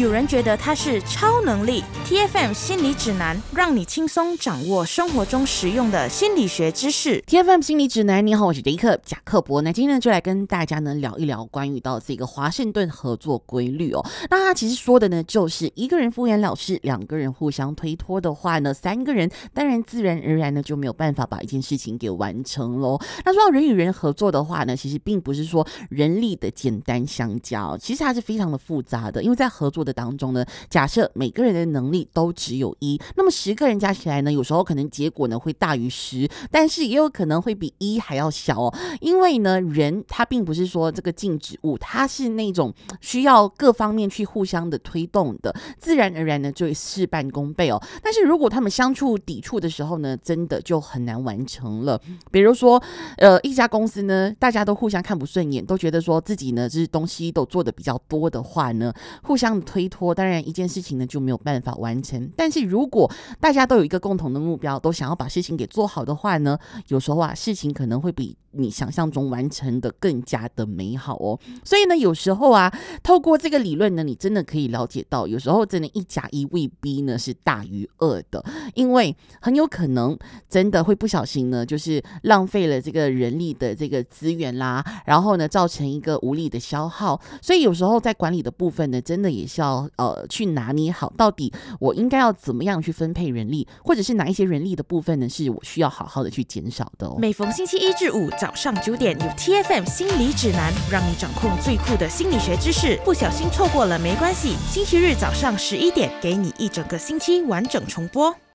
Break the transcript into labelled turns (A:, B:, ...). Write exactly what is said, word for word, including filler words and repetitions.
A: 有人觉得它是超能力 T F M 心理指南，让你轻松掌握生活中实用的心理学知识。
B: T F M 心理指南，你好，我是杰克贾克伯。那今天呢，就来跟大家呢聊一聊关于到这个华盛顿合作规律哦。那他其实说的呢，就是一个人敷衍了事，两个人互相推脱的话呢，三个人当然自然而然呢就没有办法把一件事情给完成咯。那说到人与人合作的话呢，其实并不是说人力的简单相加哦，其实它是非常的复杂的。因为在合作的当中呢，假设每个人的能力都只有一，那么十个人加起来呢，有时候可能结果呢会大于十，但是也有可能会比一还要小哦。因为呢，人他并不是说这个静止物，它是那种需要各方面去互相的推动的，自然而然呢就会事半功倍哦。但是如果他们相处抵触的时候呢，真的就很难完成了。比如说，呃，一家公司呢，大家都互相看不顺眼，都觉得说自己呢这东西都做的比较多的话呢，互相的推脱，当然一件事情呢就没有办法完成。但是如果大家都有一个共同的目标，都想要把事情给做好的话呢，有时候啊，事情可能会比你想象中完成的更加的美好哦。所以呢，有时候啊，透过这个理论呢，你真的可以了解到，有时候真的一加一未必呢是大于二的，因为很有可能真的会不小心呢，就是浪费了这个人力的这个资源啦，然后呢，造成一个无力的消耗。所以有时候在管理的部分呢，真的也是要呃去拿捏好，到底我应该要怎么样去分配人力，或者是哪一些人力的部分呢，是我需要好好的去减少的哦。
A: 每逢星期一至五早上九点，有 T F M 心理指南，让你掌控最酷的心理学知识。不小心错过了没关系，星期日早上十一点，给你一整个星期完整重播。